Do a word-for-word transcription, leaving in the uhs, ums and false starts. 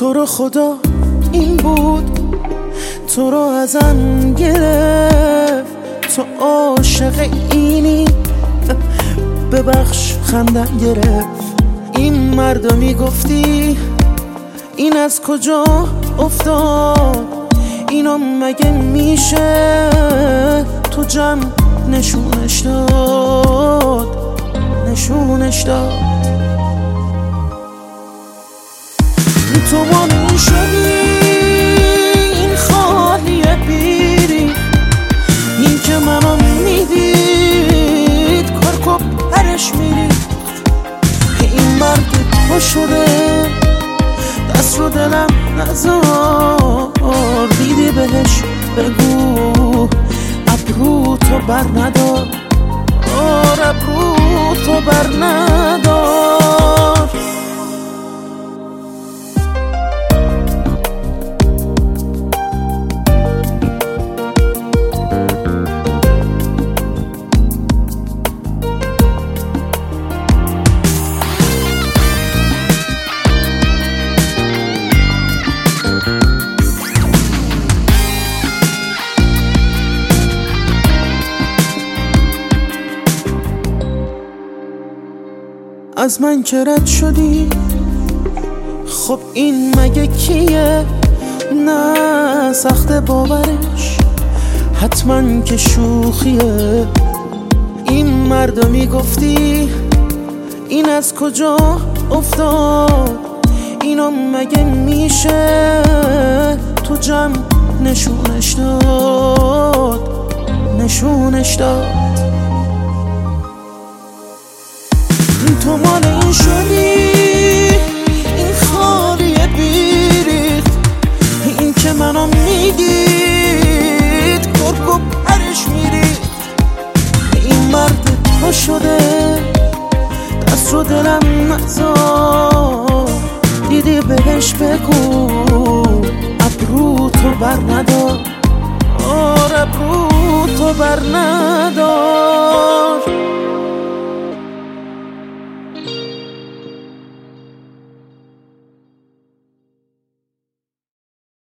تو رو خدا این بود، تو رو ازم گرفت، تو عاشق اینی، ببخش خندم گرفت. این مردا میگفتی این از کجا افتاد، اینو مگه میشه تو جمع نشونش داد، نشونش داد. تو مانی شدی این خالیه بیری، این که منو میدید کارکو پرش میری. این مرد تو شده دست رو دلم نزار، دیدی بهش بگو ابرو تو بر ندار، آر ابرو تو بر ندار. از من که رد شدی، خب این مگه کیه؟ نه سخت باورش، حتما که شوخیه. این مردا میگفتی این از کجا افتاد، اینو مگه میشه تو جمع نشونش داد، نشونش داد. تو مال این شدی این خالیه بیریخت، این که منو میدید کرکو پرش میریخت. این مرد تو شده دست رو دلم نزار، دیدی بهش بگو ابرو تو بر ندار، آر ابرو تو بر ندار.